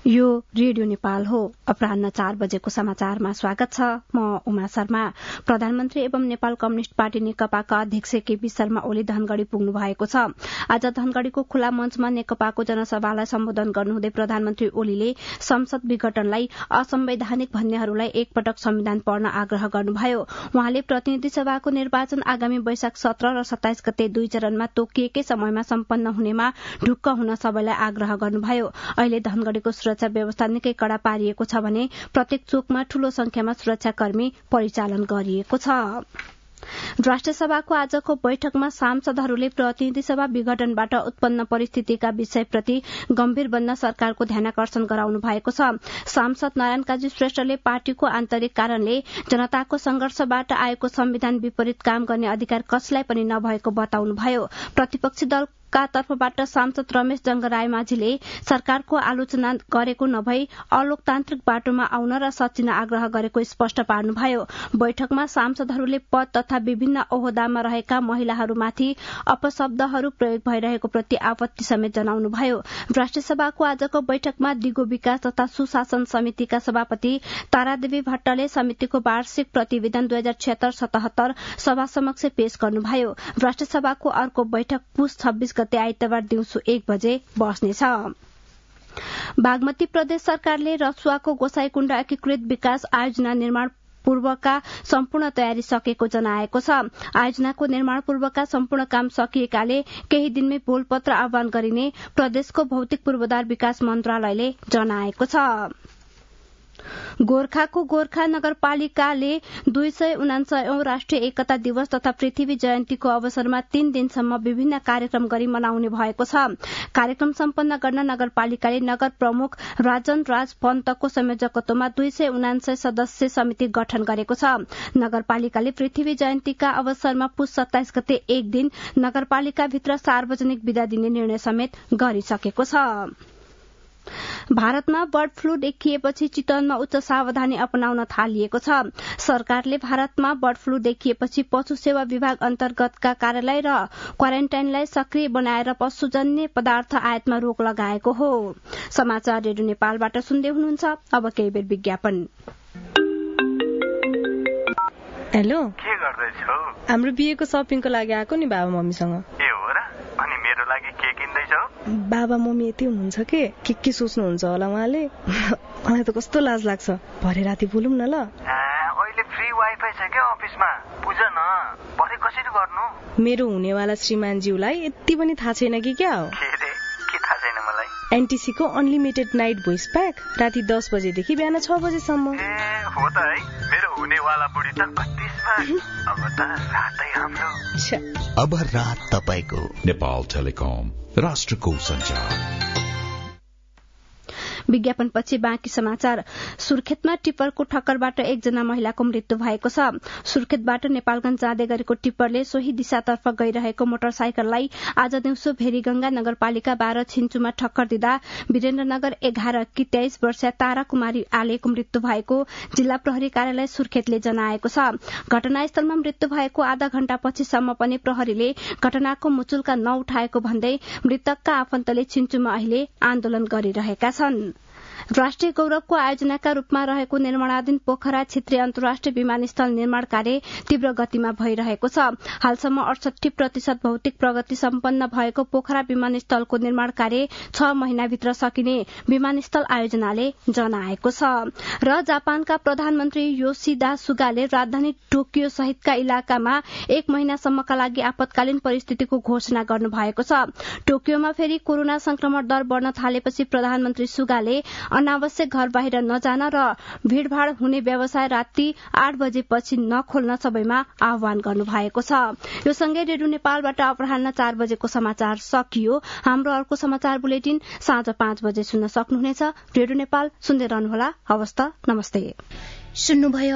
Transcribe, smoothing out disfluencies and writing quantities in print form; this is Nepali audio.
यो रेडियो नेपाल हो। अपराह्न 4 बजेको समाचारमा स्वागत छ। म उमा शर्मा। प्रधानमन्त्री एवं नेपाल कम्युनिष्ट पार्टी नेकपाका अध्यक्ष केपी शर्मा ओली धनगढ़ी पुग्नु भएको छ। आज धनगढ़ीको खुला मञ्चमा नेकपाको जनसभालाई सम्बोधन गर्नुहुँदै प्रधानमन्त्री ओलीले संसद विघटनलाई असंवैधानिक भन्नेहरूलाई एकपटक संविधान पढ्न आग्रह गर्नुभयो। उहाँले प्रतिनिधि सभाको निर्वाचन आगामी वैशाख 17 र 27 गते 2 चरणमा तोकिएकै समयमा सम्पन्न हुनेमा ढुक्क हुन सबैलाई आग्रह गर्नुभयो। अहिले धनगढ़ीको सुरक्षा व्यवस्था निकै कड़ा पारिएको छ भने प्रत्येक चोकमा ठूलो संख्यामा सुरक्षाकर्मी परिचालन गरिएको छ। राष्ट्रिय सभाको आजको बैठकमा सांसदहरूले प्रतिनिधि सभा विघटनबाट उत्पन्न परिस्थितिका विषयप्रति गम्भीर बन्न सरकारको ध्यानाकर्षण गराउनु भएको छ। सांसद नारायण काजी श्रेष्ठले पार्टीको आन्तरिक कारणले जनताको संघर्षबाट आएको संविधान विपरीत काम गर्ने अधिकार कसैलाई पनि नभएको बताउनुभयो। प्रतिपक्षी दल का तर्फबाट सांसद रमेश जंग रायमाझीले सरकारको आलोचना गरेको नभई अलोकतान्त्रिक बाटोमा आउन र सच्चिन आग्रह गरेको स्पष्ट पार्नुभयो। बैठकमा सांसदहरूले पद तथा विभिन्न ओहदामा रहेका महिलाहरूमाथि अपशब्दहरू प्रयोग भइरहेको प्रति आपत्ति समेत जनाउनुभयो। राष्ट्रिय सभाको आजको बैठकमा दिगो विकास तथा सुशासन समितिका सभापति तारादेवी भट्टले समितिको वार्षिक प्रतिवेदन 2076-77 सभा समक्ष पेश गर्नुभयो। राष्ट्रिय सभाको अर्को बैठक पुस 26 गते आइतबार दिउँसो 1 बजे बस्नेछ। बागमती प्रदेश सरकारले रसुवाको गोसाईकुण्ड एकीकृत विकास आयोजना निर्माण पूर्वका सम्पूर्ण तयारी सकेको जनाएको छ। आयोजनाको निर्माण पूर्वका सम्पूर्ण काम सकिएकाले केही दिनमै बोलपत्र आह्वान गरिने प्रदेशको भौतिक पूर्वाधार विकास मन्त्रालयले जनाएको छ। गोर्खाको गोर्खा नगरपालिकाले 249औं राष्ट्रिय एकता दिवस तथा पृथ्वी जयन्तीको अवसरमा 3 दिनसम्म विभिन्न कार्यक्रम गरी मनाउने भएको छ। कार्यक्रम सम्पन्न गर्न नगरपालिकाले नगर प्रमुख राजन राज पन्तको संयोजकत्वमा 279 सदस्य समिति गठन गरेको छ। नगरपालिकाले पृथ्वी जयन्तीका अवसरमा पुस 27 गते 1 दिन नगरपालिकाभित्र सार्वजनिक विदा दिने निर्णय समेत गरिसकेको छ। भारतमा बर्ड फ्लू देखिएपछि चितवनमा उच्च सावधानी अपनाउन थालिएको छ। सरकारले भारतमा बर्ड फ्लू देखिएपछि पशु सेवा विभाग अन्तर्गतका कार्यालय र क्वारेन्टाइनलाई सक्रिय बनाएर पशुजन्य पदार्थ आयातमा रोक लगाएको हो। समाचार रेडियो नेपालबाट सुन्दै हुनुहुन्छ। अब केही बेर विज्ञापन। हेलो, के गर्दैछौ? हाम्रो बिहेको शपिङको लागि आएको नि बाबा मम्मीसँग। ए हो र? अनि मेरो लागि के किन्दैछौ? बाबा मम्मी यति हुनुहुन्छ के सोच्नुहुन्छ होला उहाँले। मलाई त कस्तो लाज लाग्छ। भरे राति बोलौँ न ल। अहिले फ्री वाइफाई छ क्या अफिसमा, बुझ न। भरे कसरी गर्नु? मेरो हुनेवाला श्रीमानज्यूलाई यति पनि थाहा छैन कि क्या हो? के थाहा छैन मलाई? एनटीसी को अनलिमिटेड नाइट भोइस प्याक राति 10 बजेदेखि बिहान 6 बजेसम्म। हो त है, मेरो हुनेवाला बुढी त कति स्मार्ट। अब त रातै हाम्रो। अब रात तपाईको। नेपाल टेलिकम, राष्ट्रको सञ्चार। विज्ञापनपछि बाँकी समाचार। सुर्खेतमा टिप्परको ठक्करबाट 1 जना महिलाको मृत्यु भएको छ। सुर्खेतबाट नेपालगञ्ज जाँदै गरेको टिप्परले सोही दिशातर्फ गइरहेको मोटरसाइकललाई आज दिउँसो भेरीगंगा नगरपालिका 12 छिन्चुमा ठक्कर दिँदा वीरेन्द्रनगर 11 की 23 वर्षीय तारा कुमारी आलेको मृत्यु भएको जिल्ला प्रहरी कार्यालय सुर्खेतले जनाएको छ। घटनास्थलमा मृत्यु भएको आधा घण्टापछिसम्म पनि प्रहरीले घटनाको मुचुल्का नउठाएको भन्दै मृतकका आफन्तले छिन्चुमा अहिले आन्दोलन गरिरहेका छन्। राष्ट्रिय गौरवको आयोजनाका रूपमा रहेको निर्माणाधीन पोखरा क्षेत्रीय अन्तर्राष्ट्रिय विमानस्थल निर्माण कार्य तीव्र गतिमा भइरहेको छ। हालसम्म 68% भौतिक प्रगति सम्पन्न भएको पोखरा विमानस्थलको निर्माण कार्य 6 महिनाभित्र सकिने विमानस्थल आयोजनाले जनाएको छ। र जापानका प्रधानमन्त्री योशिदा सुगाले राजधानी टोकियो सहितका इलाकामा 1 महिनासम्मका लागि आपतकालीन परिस्थितिको घोषणा गर्नुभएको छ। टोकियोमा फेरि कोरोना संक्रमण दर बढ़न थालेपछि प्रधानमन्त्री सुगाले अनावश्यक घर बाहिर नजान र भीड़भाड़ हुने व्यवसाय राति 8 बजेपछि नखोल्न सबैमा आह्वान गर्नुभएको छ। यो सँगै रेडियो नेपालबाट अपराह्न 4 बजेको समाचार सकियो। हाम्रो अर्को समाचार बुलेटिन साँझ 5 बजे सुन्न सक्नुहुनेछ। रेडियो नेपाल सुन्दै रहनुहोला। हवस् त, नमस्ते। सुन्नुभयो